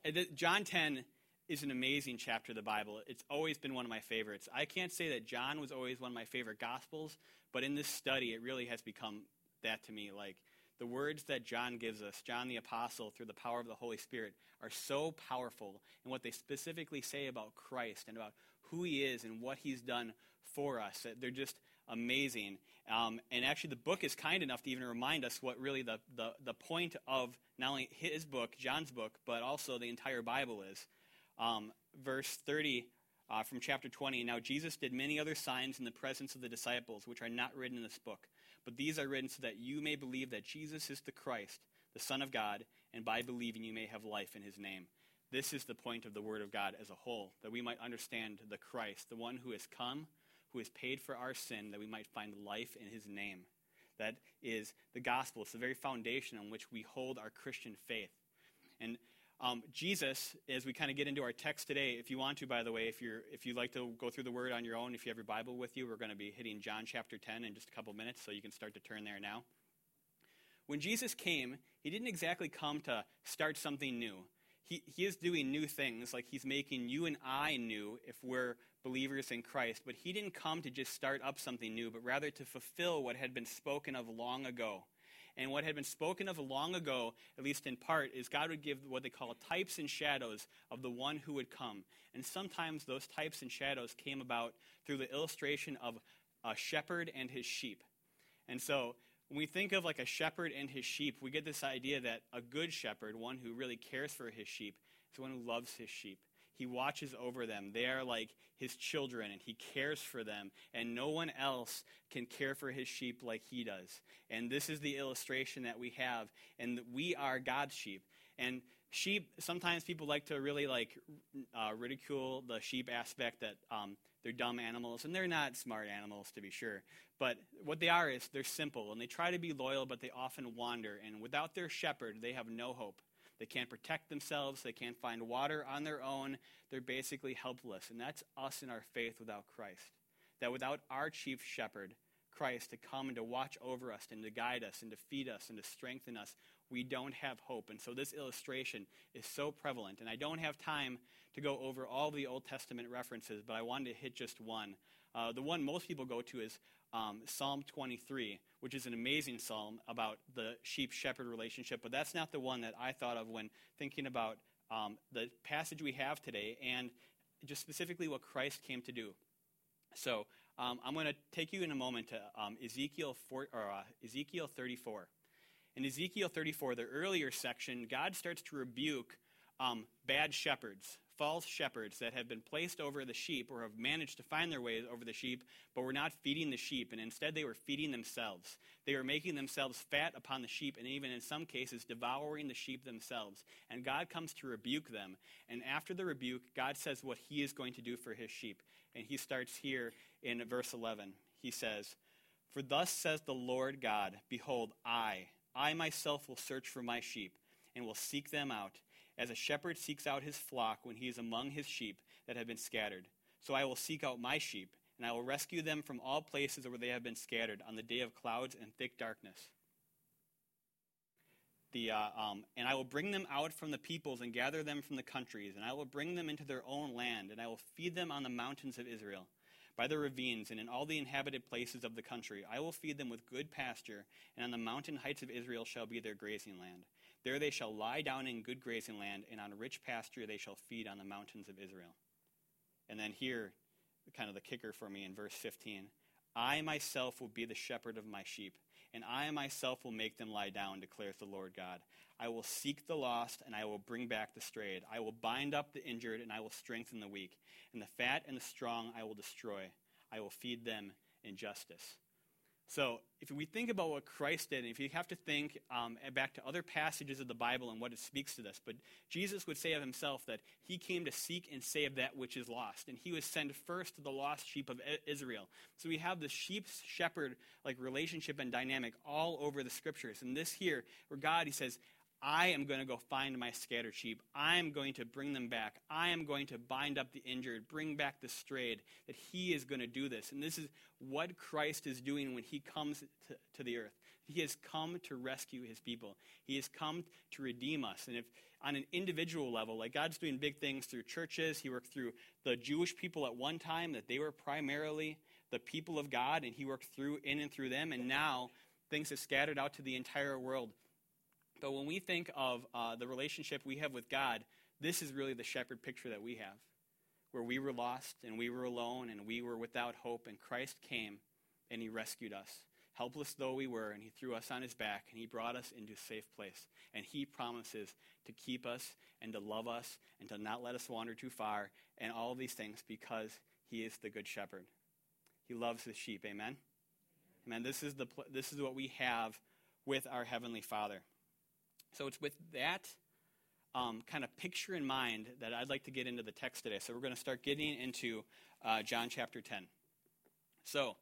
John 10 is an amazing chapter of the Bible. It's always been one of my favorites. I can't say that John was always one of my favorite Gospels, but in this study, it really has become that to me. Like, the words that John gives us, John the Apostle, through the power of the Holy Spirit, are so powerful in what they specifically say about Christ and about who he is and what he's done for us. They're just amazing. And actually, the book is kind enough to even remind us what really the point of not only his book, John's book, but also the entire Bible is. Verse 30 from chapter 20, "Now Jesus did many other signs in the presence of the disciples, which are not written in this book. But these are written so that you may believe that Jesus is the Christ, the Son of God, and by believing you may have life in his name." This is the point of the Word of God as a whole, that we might understand the Christ, the one who has come, who has paid for our sin, that we might find life in his name. That is the gospel. It's the very foundation on which we hold our Christian faith. And Jesus, as we kind of get into our text today, if you want to, by the way, if you'd like to go through the Word on your own, if you have your Bible with you, we're going to be hitting John chapter 10 in just a couple minutes, so you can start to turn there now. When Jesus came, he didn't exactly come to start something new. He is doing new things, like he's making you and I new if we're believers in Christ. But he didn't come to just start up something new, but rather to fulfill what had been spoken of long ago. And what had been spoken of long ago, at least in part, is God would give what they call types and shadows of the one who would come. And sometimes those types and shadows came about through the illustration of a shepherd and his sheep. And so when we think of like a shepherd and his sheep, we get this idea that a good shepherd, one who really cares for his sheep, is one who loves his sheep. He watches over them. They are like his children, and he cares for them. And no one else can care for his sheep like he does. And this is the illustration that we have. And we are God's sheep. And sheep, sometimes people like to really ridicule the sheep aspect that they're dumb animals. And they're not smart animals, to be sure. But what they are is they're simple. And they try to be loyal, but they often wander. And without their shepherd, they have no hope. They can't protect themselves. They can't find water on their own. They're basically helpless. And that's us in our faith without Christ. That without our chief shepherd, Christ, to come and to watch over us and to guide us and to feed us and to strengthen us, we don't have hope. And so this illustration is so prevalent. And I don't have time to go over all the Old Testament references, but I wanted to hit just one. The one most people go to is Psalm 23, which is an amazing psalm about the sheep-shepherd relationship, but that's not the one that I thought of when thinking about the passage we have today and just specifically what Christ came to do. So I'm going to take you in a moment to Ezekiel 34. In Ezekiel 34, the earlier section, God starts to rebuke bad shepherds, false shepherds that have been placed over the sheep or have managed to find their way over the sheep, but were not feeding the sheep, and instead they were feeding themselves. They were making themselves fat upon the sheep, and even in some cases devouring the sheep themselves. And God comes to rebuke them. And after the rebuke, God says what he is going to do for his sheep. And he starts here in verse 11. He says, "For thus says the Lord God, behold, I myself will search for my sheep, and will seek them out, as a shepherd seeks out his flock when he is among his sheep that have been scattered. So I will seek out my sheep, and I will rescue them from all places where they have been scattered on the day of clouds and thick darkness. And I will bring them out from the peoples and gather them from the countries, and I will bring them into their own land, and I will feed them on the mountains of Israel, by the ravines, and in all the inhabited places of the country. I will feed them with good pasture, and on the mountain heights of Israel shall be their grazing land. There they shall lie down in good grazing land, and on rich pasture they shall feed on the mountains of Israel." And then here, kind of the kicker for me in verse 15. "I myself will be the shepherd of my sheep, and I myself will make them lie down, declares the Lord God. I will seek the lost, and I will bring back the strayed. I will bind up the injured, and I will strengthen the weak. And the fat and the strong I will destroy. I will feed them in justice." So if we think about what Christ did, and if you have to think back to other passages of the Bible and what it speaks to this, but Jesus would say of himself that he came to seek and save that which is lost, and he was sent first to the lost sheep of Israel. So we have the sheep-shepherd relationship and dynamic all over the scriptures. And this here, where God, he says, I am going to go find my scattered sheep. I am going to bring them back. I am going to bind up the injured, bring back the strayed, that he is going to do this. And this is what Christ is doing when he comes to the earth. He has come to rescue his people. He has come to redeem us. And if on an individual level, like God's doing big things through churches, he worked through the Jewish people at one time, that they were primarily the people of God, and he worked through in and through them, and now things have scattered out to the entire world. But when we think of the relationship we have with God, this is really the shepherd picture that we have, where we were lost and we were alone and we were without hope, and Christ came and he rescued us. Helpless though we were, and he threw us on his back, and he brought us into a safe place. And he promises to keep us and to love us and to not let us wander too far, and all of these things because he is the good shepherd. He loves his sheep. Amen? Amen. This is what we have with our Heavenly Father. So it's with that kind of picture in mind that I'd like to get into the text today. So we're going to start getting into John chapter 10. So,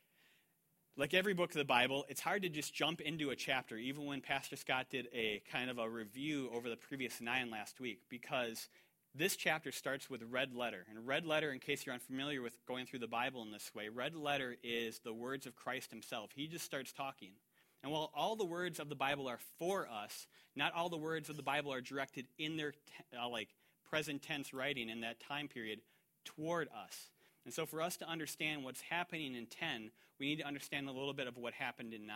like every book of the Bible, it's hard to just jump into a chapter, even when Pastor Scott did a kind of a review over the previous 9 last week, because this chapter starts with red letter. And red letter, in case you're unfamiliar with going through the Bible in this way, red letter is the words of Christ himself. He just starts talking. And while all the words of the Bible are for us, not all the words of the Bible are directed in their present tense writing in that time period toward us. And so for us to understand what's happening in 10, we need to understand a little bit of what happened in 9.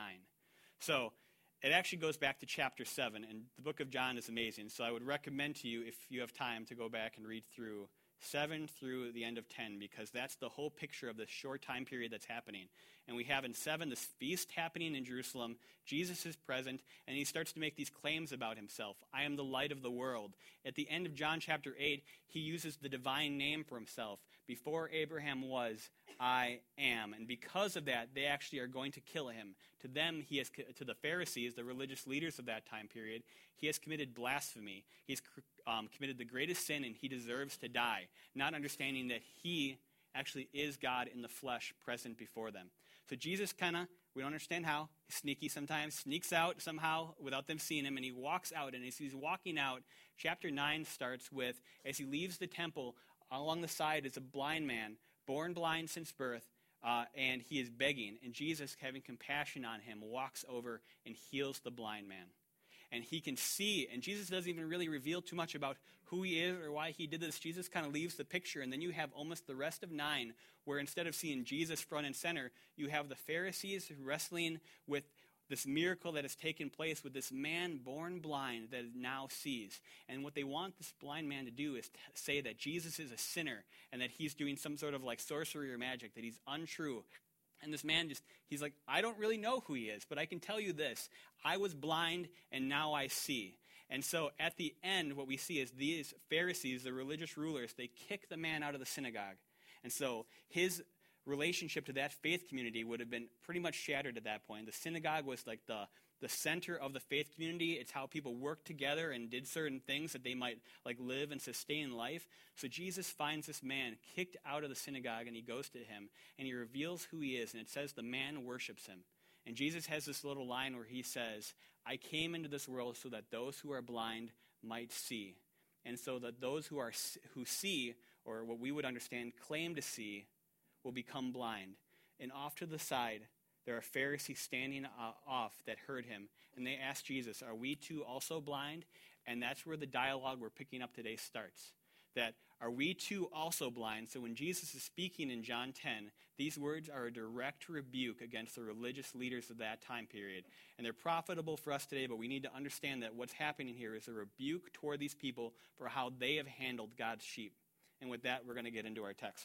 So it actually goes back to chapter 7, and the book of John is amazing. So I would recommend to you, if you have time, to go back and read through 7 through the end of 10, because that's the whole picture of this short time period that's happening. And we have in 7 this feast happening in Jerusalem. Jesus is present, and he starts to make these claims about himself. I am the light of the world. At the end of John chapter 8, he uses the divine name for himself. Before Abraham was, I am. And because of that, they actually are going to kill him. To them, to the Pharisees, the religious leaders of that time period, he has committed blasphemy. He's committed the greatest sin, and he deserves to die, not understanding that he actually is God in the flesh present before them. So Jesus we don't understand how, he's sneaky sometimes, sneaks out somehow without them seeing him, and he walks out. And as he's walking out, chapter 9 starts with, as he leaves the temple, along the side is a blind man, born blind since birth, and he is begging. And Jesus, having compassion on him, walks over and heals the blind man. And he can see, and Jesus doesn't even really reveal too much about who he is or why he did this. Jesus kind of leaves the picture, and then you have almost the rest of 9, where instead of seeing Jesus front and center, you have the Pharisees wrestling with this miracle that has taken place with this man born blind that now sees. And what they want this blind man to do is say that Jesus is a sinner, and that he's doing some sort of sorcery or magic, that he's untrue. And this man he's like, I don't really know who he is, but I can tell you this. I was blind, and now I see. And so at the end, what we see is these Pharisees, the religious rulers, they kick the man out of the synagogue. And so his relationship to that faith community would have been pretty much shattered at that point. The synagogue was like the center of the faith community. It's how people worked together and did certain things that they might live and sustain life. So Jesus finds this man kicked out of the synagogue, and he goes to him, and he reveals who he is. And it says the man worships him. And Jesus has this little line where he says, I came into this world so that those who are blind might see. And so that those who see, or what we would understand, claim to see, will become blind. And off to the side, there are Pharisees standing off that heard him, and they asked Jesus, are we too also blind? And that's where the dialogue we're picking up today starts. That are we too also blind? So when Jesus is speaking in John 10, these words are a direct rebuke against the religious leaders of that time period. And they're profitable for us today, but we need to understand that what's happening here is a rebuke toward these people for how they have handled God's sheep. And with that, we're going to get into our text.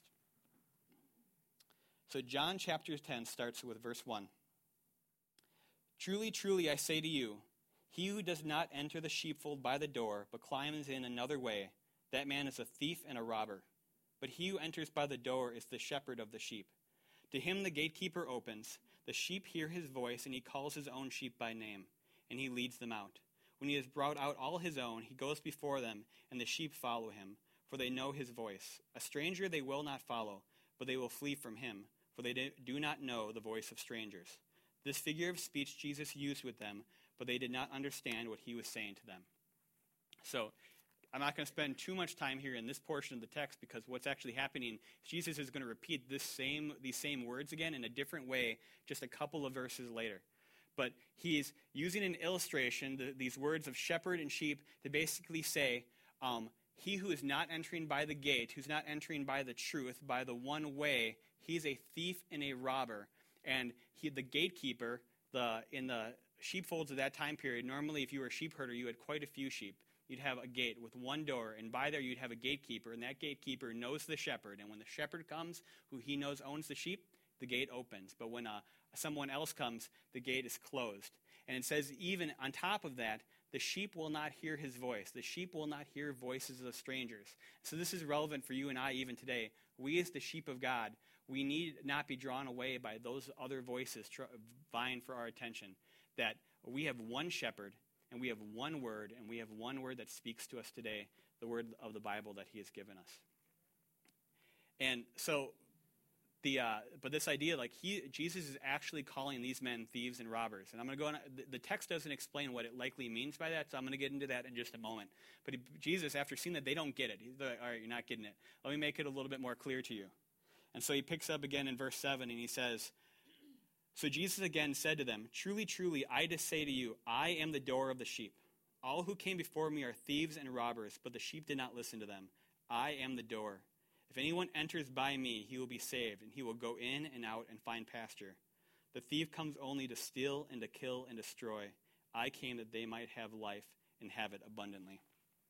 So John chapter 10 starts with verse 1. Truly, truly, I say to you, he who does not enter the sheepfold by the door, but climbs in another way, that man is a thief and a robber. But he who enters by the door is the shepherd of the sheep. To him the gatekeeper opens. The sheep hear his voice, and he calls his own sheep by name, and he leads them out. When he has brought out all his own, he goes before them, and the sheep follow him, for they know his voice. A stranger they will not follow, but they will flee from him, for they do not know the voice of strangers. This figure of speech Jesus used with them, but they did not understand what he was saying to them. So, I'm not going to spend too much time here in this portion of the text, because what's actually happening is Jesus is going to repeat these same words again in a different way just a couple of verses later. But he's using an illustration, these words of shepherd and sheep, to basically say, he who is not entering by the gate, who's not entering by the truth, by the one way, he's a thief and a robber. And the gatekeeper, in the sheepfolds of that time period, normally if you were a sheep herder, you had quite a few sheep. You'd have a gate with one door, and by there you'd have a gatekeeper, and that gatekeeper knows the shepherd. And when the shepherd comes, who he knows owns the sheep, the gate opens. But when someone else comes, the gate is closed. And it says even on top of that, the sheep will not hear his voice. The sheep will not hear voices of strangers. So this is relevant for you and I even today. We as the sheep of God, we need not be drawn away by those other voices vying for our attention. That we have one shepherd, and we have one word, and we have one word that speaks to us today, the word of the Bible that he has given us. And so, but this idea, Jesus is actually calling these men thieves and robbers. And I'm going to go on, the text doesn't explain what it likely means by that, so I'm going to get into that in just a moment. But Jesus, after seeing that they don't get it, he's like, all right, you're not getting it. Let me make it a little bit more clear to you. And so he picks up again in verse 7, and he says, so Jesus again said to them, truly, truly, I just say to you, I am the door of the sheep. All who came before me are thieves and robbers, but the sheep did not listen to them. I am the door. If anyone enters by me, he will be saved, and he will go in and out and find pasture. The thief comes only to steal and to kill and destroy. I came that they might have life and have it abundantly.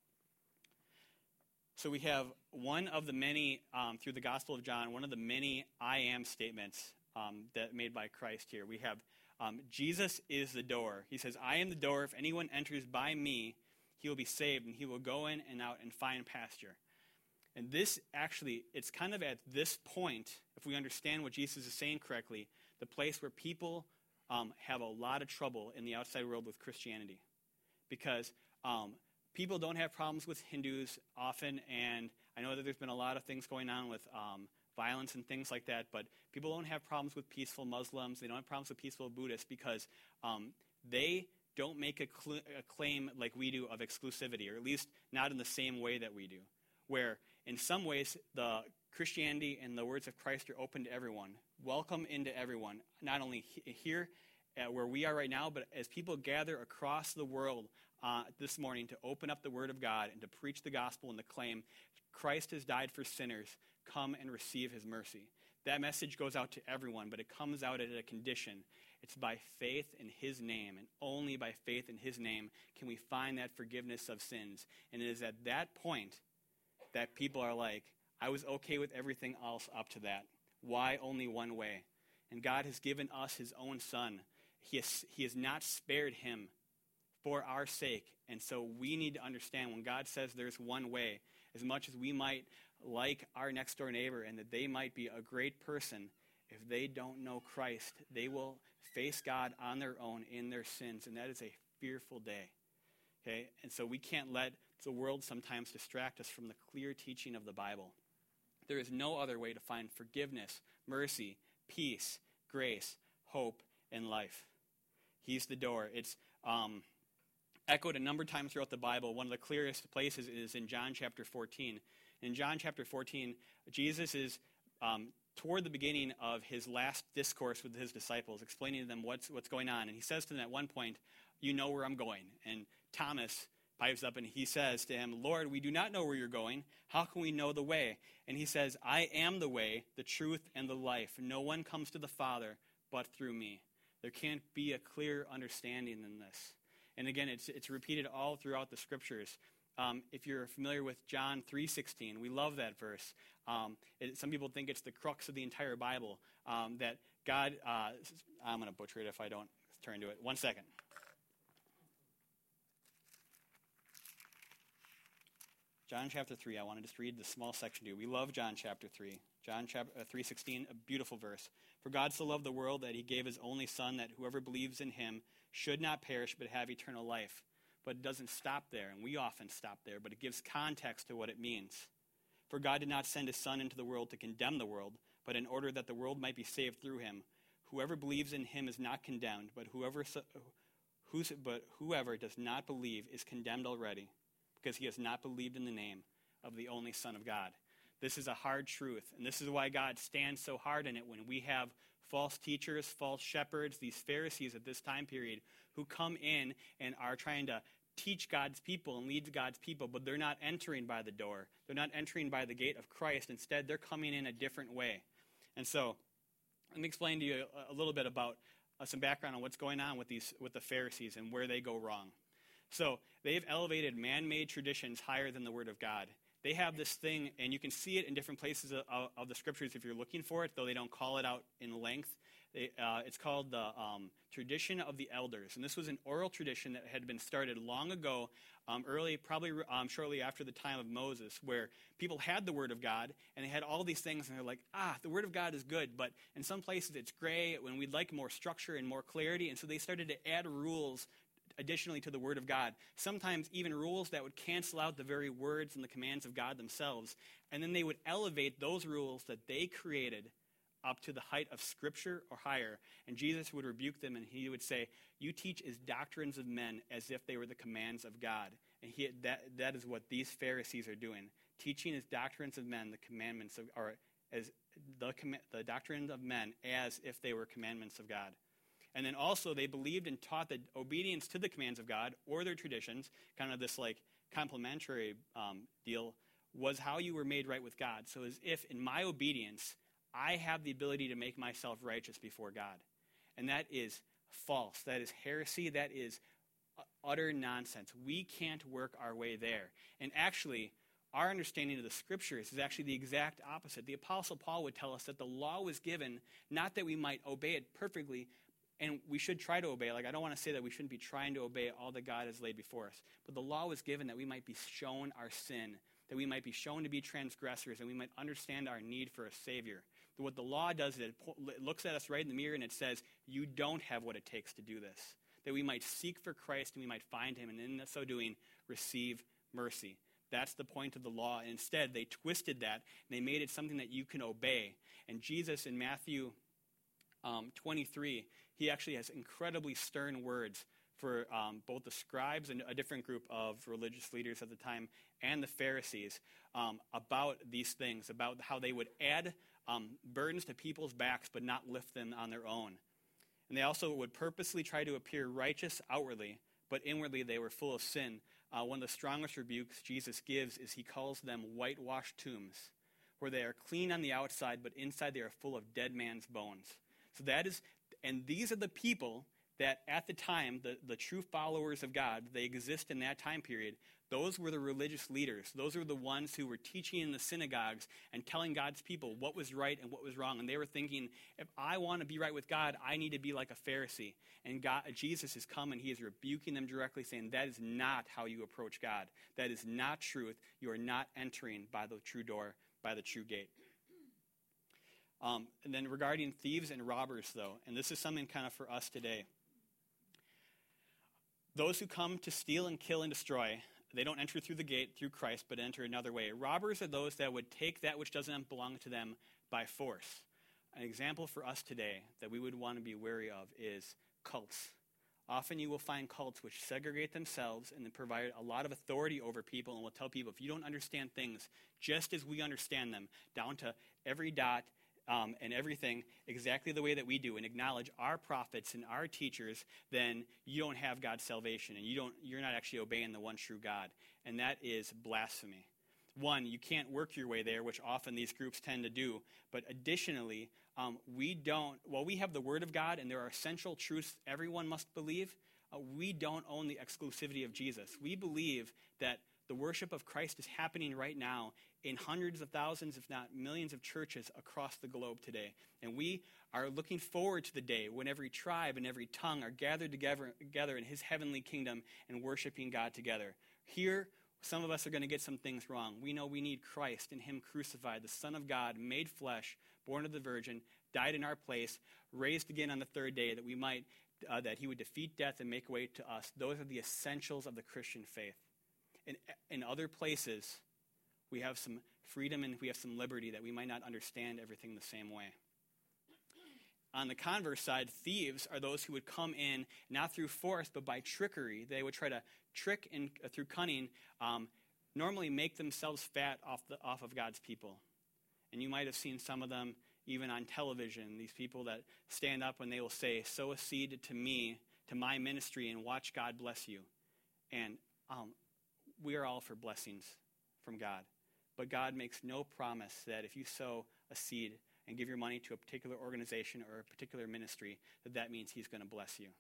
So we have one of the many, through the Gospel of John, one of the many I am statements that made by Christ here. We have Jesus is the door. He says, I am the door. If anyone enters by me, he will be saved, and he will go in and out and find pasture. And this actually, it's kind of at this point, if we understand what Jesus is saying correctly, the place where people have a lot of trouble in the outside world with Christianity. Because people don't have problems with Hindus often, and I know that there's been a lot of things going on with violence and things like that, but people don't have problems with peaceful Muslims. They don't have problems with peaceful Buddhists because they don't make a claim like we do of exclusivity, or at least not in the same way that we do, where in some ways the Christianity and the words of Christ are open to everyone, welcome into everyone, not only here where we are right now, but as people gather across the world this morning to open up the Word of God and to preach the gospel and to claim Christ has died for sinners, come and receive his mercy. That message goes out to everyone, but it comes out at a condition. It's by faith in his name, and only by faith in his name can we find that forgiveness of sins. And it is at that point that people are like, I was okay with everything else up to that. Why only one way? And God has given us his own son. He has not spared him for our sake. And so we need to understand when God says there's one way, as much as we might like our next door neighbor and that they might be a great person, if they don't know Christ, they will face God on their own in their sins. And that is a fearful day. Okay? And so we can't let the world sometimes distract us from the clear teaching of the Bible. There is no other way to find forgiveness, mercy, peace, grace, hope, and life. He's the door. It's echoed a number of times throughout the Bible. One of the clearest places is in John chapter 14. In John chapter 14, Jesus is toward the beginning of his last discourse with his disciples, explaining to them what's going on. And he says to them at one point, you know where I'm going. And Thomas pipes up and he says to him, Lord, we do not know where you're going. How can we know the way? And he says, I am the way, the truth, and the life. No one comes to the Father but through me. There can't be a clearer understanding than this. And again, it's repeated all throughout the scriptures. If you're familiar with John 3:16, we love that verse. Some people think it's the crux of the entire Bible, that God, I'm going to butcher it if I don't turn to it. 1 second. John chapter 3, I want to just read the small section to you. We love John chapter 3. John chapter 3:16, a beautiful verse. For God so loved the world that he gave his only Son, that whoever believes in him should not perish but have eternal life. But it doesn't stop there, and we often stop there, but it gives context to what it means. For God did not send his Son into the world to condemn the world, but in order that the world might be saved through him. Whoever believes in him is not condemned, but whoever does not believe is condemned already, because he has not believed in the name of the only Son of God. This is a hard truth, and this is why God stands so hard in it when we have false teachers, false shepherds, these Pharisees at this time period who come in and are trying to teach God's people and lead God's people, but they're not entering by the door. They're not entering by the gate of Christ. Instead, they're coming in a different way. And so let me explain to you a little bit about some background on what's going on with the Pharisees and where they go wrong. So they've elevated man-made traditions higher than the Word of God. They have this thing, and you can see it in different places of the Scriptures if you're looking for it, though they don't call it out in length. It's called the tradition of the elders. And this was an oral tradition that had been started long ago, shortly after the time of Moses, where people had the Word of God, and they had all these things, and they're like, the Word of God is good, but in some places it's gray, when we'd like more structure and more clarity, and so they started to add rules additionally to the Word of God, sometimes even rules that would cancel out the very words and the commands of God themselves, and then they would elevate those rules that they created up to the height of Scripture or higher, and Jesus would rebuke them, and he would say, you teach as doctrines of men as if they were the commands of God. And that is what these Pharisees are doing, teaching as doctrines of men the commandments of, or as the doctrines of men as if they were commandments of God. And then also they believed and taught that obedience to the commands of God or their traditions, kind of this like complementary deal, was how you were made right with God. So as if in my obedience, I have the ability to make myself righteous before God. And that is false. That is heresy. That is utter nonsense. We can't work our way there. And actually, our understanding of the Scriptures is actually the exact opposite. The Apostle Paul would tell us that the law was given not that we might obey it perfectly, and we should try to obey. Like, I don't want to say that we shouldn't be trying to obey all that God has laid before us. But the law was given that we might be shown our sin, that we might be shown to be transgressors, and we might understand our need for a Savior. But what the law does is it looks at us right in the mirror and it says, you don't have what it takes to do this. That we might seek for Christ and we might find him, and in so doing, receive mercy. That's the point of the law. And instead, they twisted that, and they made it something that you can obey. And Jesus in Matthew 23, he actually has incredibly stern words for both the scribes and a different group of religious leaders at the time and the Pharisees about these things, about how they would add burdens to people's backs but not lift them on their own. And they also would purposely try to appear righteous outwardly, but inwardly they were full of sin. One of the strongest rebukes Jesus gives is he calls them whitewashed tombs, where they are clean on the outside, but inside they are full of dead man's bones. So that is, and these are the people that at the time, the true followers of God, they exist in that time period. Those were the religious leaders. Those were the ones who were teaching in the synagogues and telling God's people what was right and what was wrong. And they were thinking, if I want to be right with God, I need to be like a Pharisee. And Jesus has come and he is rebuking them directly, saying that is not how you approach God. That is not truth. You are not entering by the true door, by the true gate. And then regarding thieves and robbers, though, and this is something kind of for us today. Those who come to steal and kill and destroy, they don't enter through the gate, through Christ, but enter another way. Robbers are those that would take that which doesn't belong to them by force. An example for us today that we would want to be wary of is cults. Often you will find cults which segregate themselves and then provide a lot of authority over people and will tell people, if you don't understand things just as we understand them, down to every dot, and everything exactly the way that we do, and acknowledge our prophets and our teachers, then you don't have God's salvation, and you're not actually obeying the one true God. And that is blasphemy. One, you can't work your way there, which often these groups tend to do. But additionally, we have the Word of God, and there are essential truths everyone must believe. We don't own the exclusivity of Jesus. We believe that the worship of Christ is happening right now in hundreds of thousands, if not millions of churches across the globe today. And we are looking forward to the day when every tribe and every tongue are gathered together in his heavenly kingdom and worshiping God together. Here, some of us are going to get some things wrong. We know we need Christ and him crucified, the Son of God, made flesh, born of the Virgin, died in our place, raised again on the third day, that we might, that he would defeat death and make way to us. Those are the essentials of the Christian faith. In other places, we have some freedom and we have some liberty that we might not understand everything the same way. On the converse side, thieves are those who would come in not through force but by trickery. They would try to trick and through cunning, normally make themselves fat off of God's people. And you might have seen some of them even on television, these people that stand up and they will say, sow a seed to me, to my ministry, and watch God bless you. And we are all for blessings from God. But God makes no promise that if you sow a seed and give your money to a particular organization or a particular ministry, that means he's going to bless you.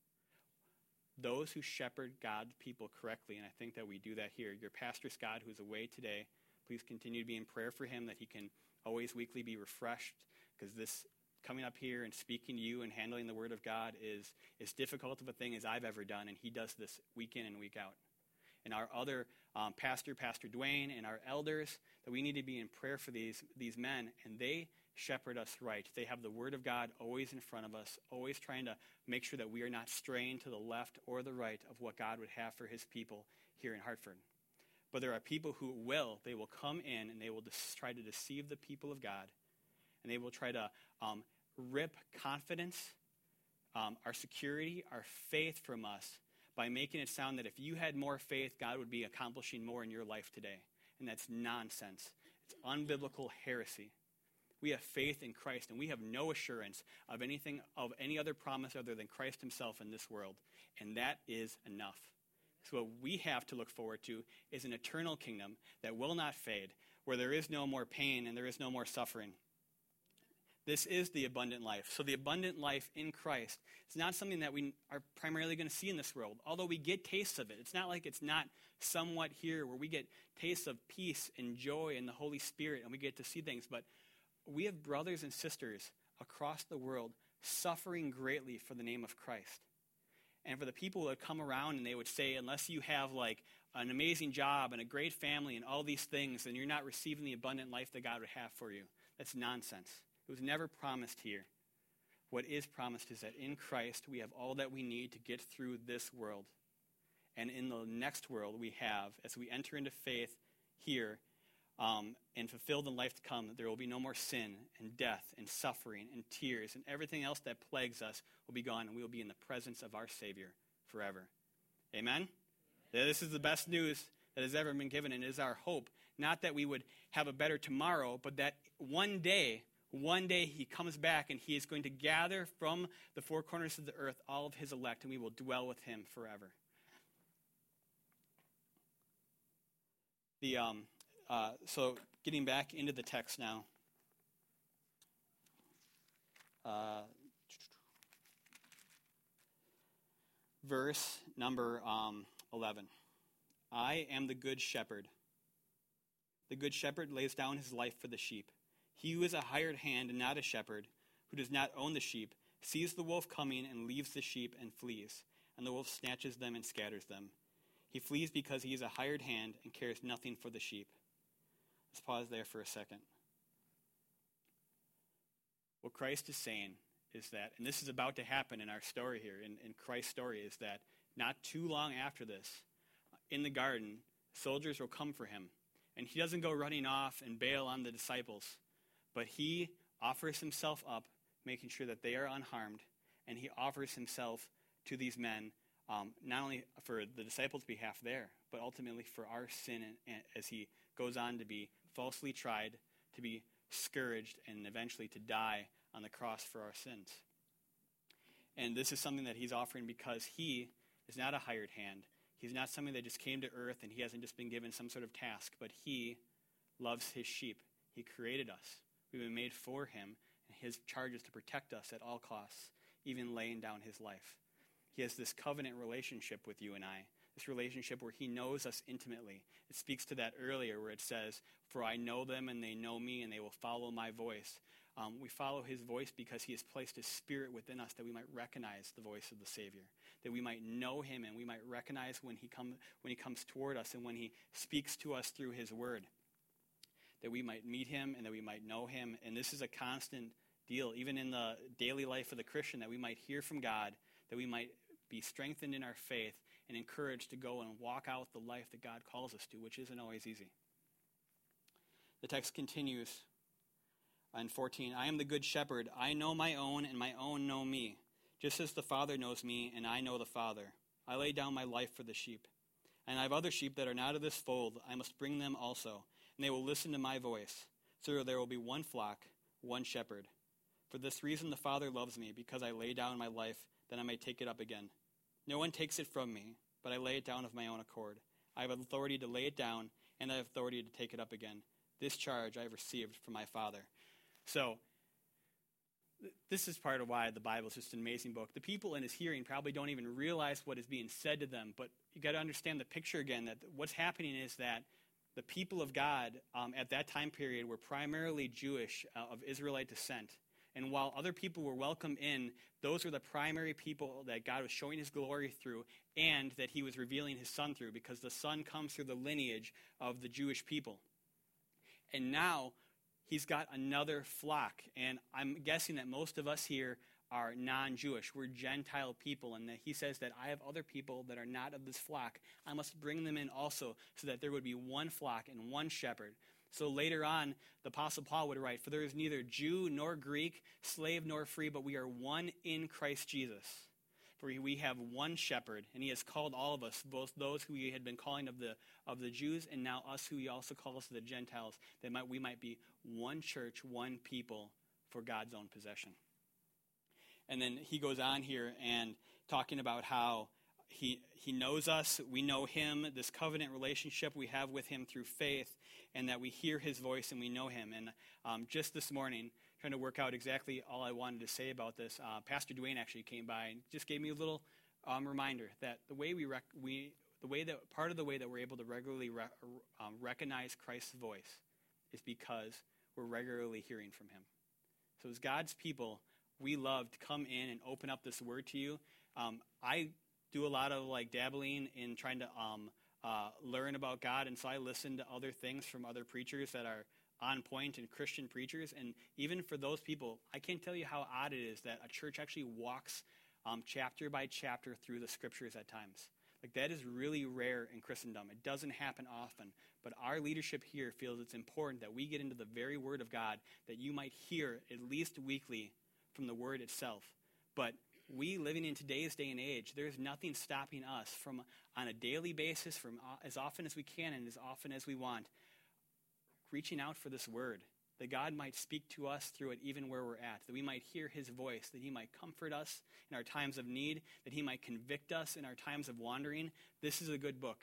Those who shepherd God's people correctly, and I think that we do that here. Your pastor, Scott, who's away today, please continue to be in prayer for him that he can always weekly be refreshed, because this coming up here and speaking to you and handling the Word of God is as difficult of a thing as I've ever done, and he does this week in and week out. And our other Pastor Dwayne, and our elders, that we need to be in prayer for these men, and they shepherd us right. They have the Word of God always in front of us, always trying to make sure that we are not straying to the left or the right of what God would have for his people here in Hartford. But there are people who they will come in and they will try to deceive the people of God, and they will try to rip confidence, our security, our faith from us by making it sound that if you had more faith, God would be accomplishing more in your life today. And that's nonsense. It's unbiblical heresy. We have faith in Christ, and we have no assurance of any other promise other than Christ himself in this world. And that is enough. So what we have to look forward to is an eternal kingdom that will not fade, where there is no more pain and there is no more suffering. This is the abundant life. So the abundant life in Christ is not something that we are primarily going to see in this world, although we get tastes of it. It's not like it's not somewhat here where we get tastes of peace and joy and the Holy Spirit, and we get to see things. But we have brothers and sisters across the world suffering greatly for the name of Christ. And for the people who would come around and they would say, unless you have like an amazing job and a great family and all these things, then you're not receiving the abundant life that God would have for you. That's nonsense. It was never promised here. What is promised is that in Christ we have all that we need to get through this world. And in the next world we have, as we enter into faith here and fulfill the life to come, there will be no more sin and death and suffering and tears, and everything else that plagues us will be gone, and we will be in the presence of our Savior forever. Amen? This is the best news that has ever been given, and it is our hope. Not that we would have a better tomorrow, but that one day he comes back and he is going to gather from the four corners of the earth all of his elect, and we will dwell with him forever. So getting back into the text now. Verse number 11. I am the good shepherd. The good shepherd lays down his life for the sheep. He who is a hired hand and not a shepherd, who does not own the sheep, sees the wolf coming and leaves the sheep and flees, and the wolf snatches them and scatters them. He flees because he is a hired hand and cares nothing for the sheep. Let's pause there for a second. What Christ is saying is that, and this is about to happen in our story here, in Christ's story, is that not too long after this, in the garden, soldiers will come for him. And he doesn't go running off and bail on the disciples, but he offers himself up, making sure that they are unharmed, and he offers himself to these men, not only for the disciples' behalf there, but ultimately for our sin, and as he goes on to be falsely tried, to be scourged, and eventually to die on the cross for our sins. And this is something that he's offering because he is not a hired hand. He's not somebody that just came to earth and he hasn't just been given some sort of task, but he loves his sheep. He created us. We've been made for him, and his charge is to protect us at all costs, even laying down his life. He has this covenant relationship with you and I, this relationship where he knows us intimately. It speaks to that earlier where it says, for I know them and they know me and they will follow my voice. We follow his voice because he has placed his spirit within us that we might recognize the voice of the Savior, that we might know him and we might recognize when he comes toward us and when he speaks to us through his word, that we might meet him and that we might know him. And this is a constant deal, even in the daily life of the Christian, that we might hear from God, that we might be strengthened in our faith and encouraged to go and walk out the life that God calls us to, which isn't always easy. The text continues in 14, I am the good shepherd. I know my own, and my own know me, just as the Father knows me, and I know the Father. I lay down my life for the sheep. And I have other sheep that are not of this fold. I must bring them also, and they will listen to my voice. So there will be one flock, one shepherd. For this reason the Father loves me, because I lay down my life that I may take it up again. No one takes it from me, but I lay it down of my own accord. I have authority to lay it down, and I have authority to take it up again. This charge I have received from my Father. So, this is part of why the Bible is just an amazing book. The people in his hearing probably don't even realize what is being said to them, but you got to understand the picture again, that what's happening is that the people of God at that time period were primarily Jewish, of Israelite descent. And while other people were welcome in, those were the primary people that God was showing his glory through and that he was revealing his son through, because the son comes through the lineage of the Jewish people. And now he's got another flock, and I'm guessing that most of us here are non-Jewish. We're Gentile people, and that he says that I have other people that are not of this flock. I must bring them in also, so that there would be one flock and one shepherd. So later on, the Apostle Paul would write, for there is neither Jew nor Greek, slave nor free, but we are one in Christ Jesus. For we have one shepherd, and he has called all of us, both those who he had been calling of the Jews, and now us who he also calls the Gentiles, that we might be one church, one people for God's own possession. And then he goes on here and talking about how he knows us, we know him, this covenant relationship we have with him through faith, and that we hear his voice and we know him. And just this morning, trying to work out exactly all I wanted to say about this, Pastor Dwayne actually came by and just gave me a little reminder that part of the way that we're able to regularly recognize Christ's voice is because we're regularly hearing from him. So as God's people, we love to come in and open up this word to you. I do a lot of dabbling in trying to learn about God, and so I listen to other things from other preachers that are on point and Christian preachers. And even for those people, I can't tell you how odd it is that a church actually walks chapter by chapter through the scriptures at times. That is really rare in Christendom. It doesn't happen often. But our leadership here feels it's important that we get into the very word of God, that you might hear at least weekly from the word itself. But we, living in today's day and age, there's nothing stopping us from, on a daily basis, from as often as we can and as often as we want, reaching out for this word, that God might speak to us through it even where we're at, that we might hear his voice, that he might comfort us in our times of need, that he might convict us in our times of wandering. This is a good book.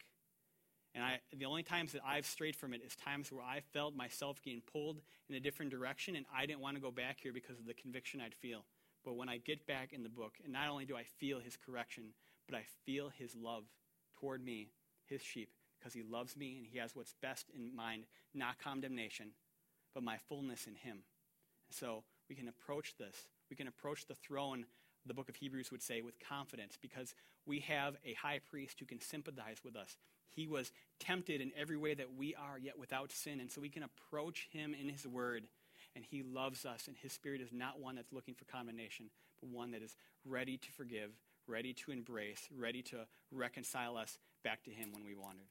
And the only times that I've strayed from it is times where I felt myself getting pulled in a different direction, and I didn't want to go back here because of the conviction I'd feel. But when I get back in the book, and not only do I feel his correction, but I feel his love toward me, his sheep, because he loves me and he has what's best in mind, not condemnation, but my fullness in him. So we can approach this. We can approach the throne, the book of Hebrews would say, with confidence, because we have a high priest who can sympathize with us. He was tempted in every way that we are, yet without sin. And so we can approach him in his word. And he loves us, and his spirit is not one that's looking for condemnation, but one that is ready to forgive, ready to embrace, ready to reconcile us back to him when we wandered.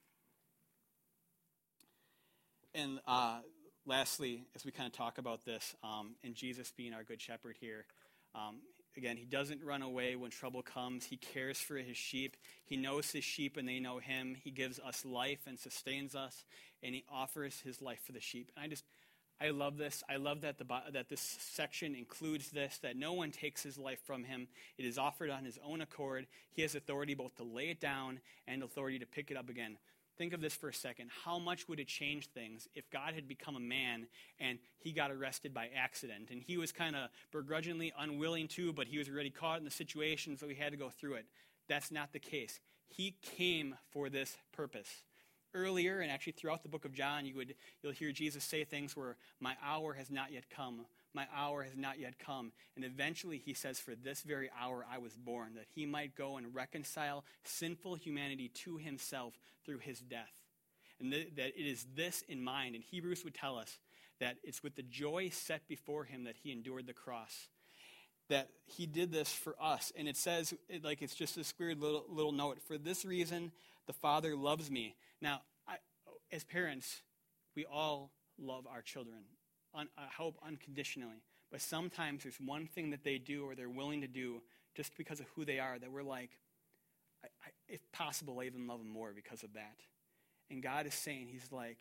And lastly, as we kind of talk about this, and Jesus being our good shepherd here, again, he doesn't run away when trouble comes. He cares for his sheep. He knows his sheep and they know him. He gives us life and sustains us, and he offers his life for the sheep. And I love this. I love that that this section includes this, that no one takes his life from him. It is offered on his own accord. He has authority both to lay it down and authority to pick it up again. Think of this for a second. How much would it change things if God had become a man and he got arrested by accident? And he was kind of begrudgingly unwilling to, but he was already caught in the situation, so he had to go through it. That's not the case. He came for this purpose. Earlier, and actually throughout the book of John, you'll hear Jesus say things where, my hour has not yet come. My hour has not yet come. And eventually he says, for this very hour I was born, that he might go and reconcile sinful humanity to himself through his death. And that it is this in mind. And Hebrews would tell us that it's with the joy set before him that he endured the cross. That he did this for us. And it says, it's just this weird little note. For this reason, the Father loves me. Now, as parents, we all love our children. I hope unconditionally. But sometimes there's one thing that they do or they're willing to do just because of who they are that we're like, if possible, I even love them more because of that. And God is saying, he's like,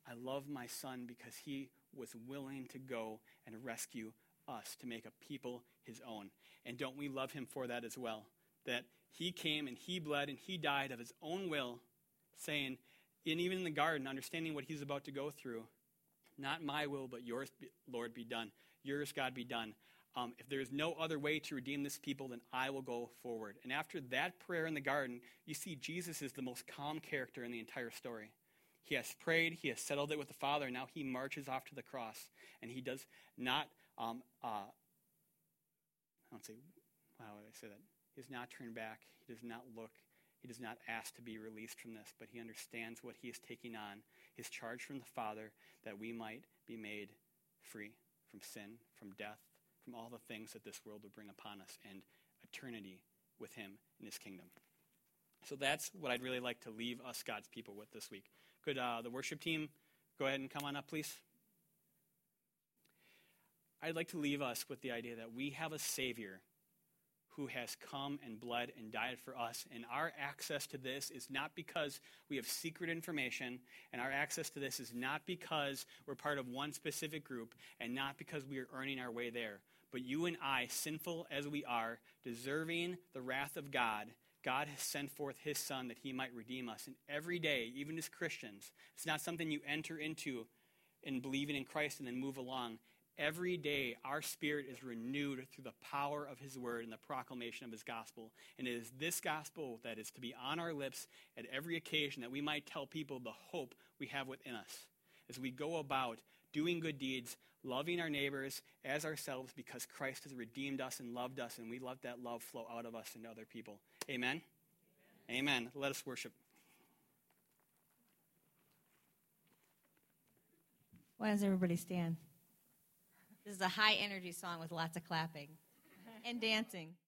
I love my son because he was willing to go and rescue us, to make a people his own. And don't we love him for that as well? That he came and he bled and he died of his own will, saying, and even in the garden, understanding what he's about to go through, not my will, but yours, Lord, be done. Yours, God, be done. If there is no other way to redeem this people, then I will go forward. And after that prayer in the garden, you see Jesus is the most calm character in the entire story. He has prayed, he has settled it with the Father, and now he marches off to the cross. And he does not, I don't say, how would I say that? He does not turn back. He does not look. He does not ask to be released from this, but he understands what he is taking on, his charge from the Father, that we might be made free from sin, from death, from all the things that this world would bring upon us, and eternity with him in his kingdom. So that's what I'd really like to leave us, God's people, with this week. Could the worship team go ahead and come on up, please? I'd like to leave us with the idea that we have a Savior who has come and bled and died for us. And our access to this is not because we have secret information, and our access to this is not because we're part of one specific group, and not because we are earning our way there. But you and I, sinful as we are, deserving the wrath of God, God has sent forth his Son that he might redeem us. And every day, even as Christians, it's not something you enter into in believing in Christ and then move along. Every day, our spirit is renewed through the power of his word and the proclamation of his gospel. And it is this gospel that is to be on our lips at every occasion, that we might tell people the hope we have within us as we go about doing good deeds, loving our neighbors as ourselves, because Christ has redeemed us and loved us, and we let that love flow out of us into other people. Amen? Amen. Let us worship. Why does everybody stand? This is a high energy song with lots of clapping and dancing.